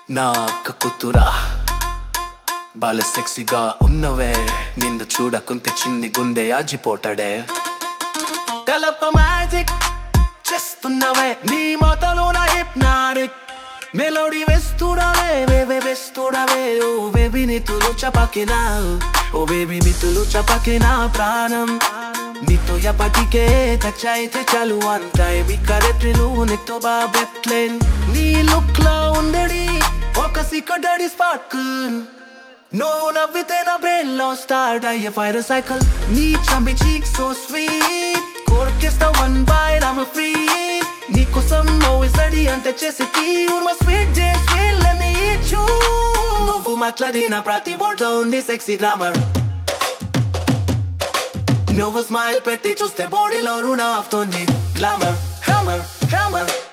నా అక్క కూతురా బాల సెక్సీగా ఉన్నవే, నిన్ను చూడకుంటే చిన్ని గుండె ఆజిపోతాడే. తెలప మ్యాజిక్ చేస్తున్నవే, నీ మాటలో నా హిప్నాటిక్ మెలోడీ వేస్తుడవే, వేస్తుడవే. ఓ బేబీ నీతులు చపకినా, ఓ బేబీ మితులు చపకినా ప్రాణం. నీతో ఎప్పటికే టచ్ అయితే చాలు అంత బిక్కరెట్రిలు నీతో బాబెట్లేన్. నీ లుక్ లో ఉండడి ఒక సిక్కడడి స్పార్కిల్, నువ్వు నవ్వితే నా బ్రెయిన్ లో స్టార్ట్ అయ్యే ఫైర్ సైకిల్. నీ చంబి చీక్ సో స్వీట్, కోరికేస్తా వన్ బైట్ I'm free. నీకోసం always ready అంటే చేసి you're my sweet day sweet let me eat you. నువ్వు మాట్లాడిన ప్రతి word లో ఉంది sexy glamour. నువ్వు స్మైల్ పెట్టి చూస్తే బాడీలో రుణ అవుతుంది. Glamour, hammer, hammer.